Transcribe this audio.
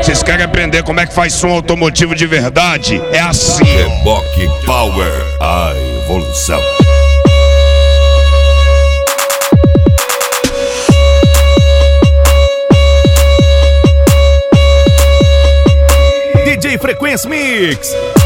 Vocês querem aprender como é que faz som automotivo de verdade? É assim. Reboque Power, a evolução. DJ Frequência Mix.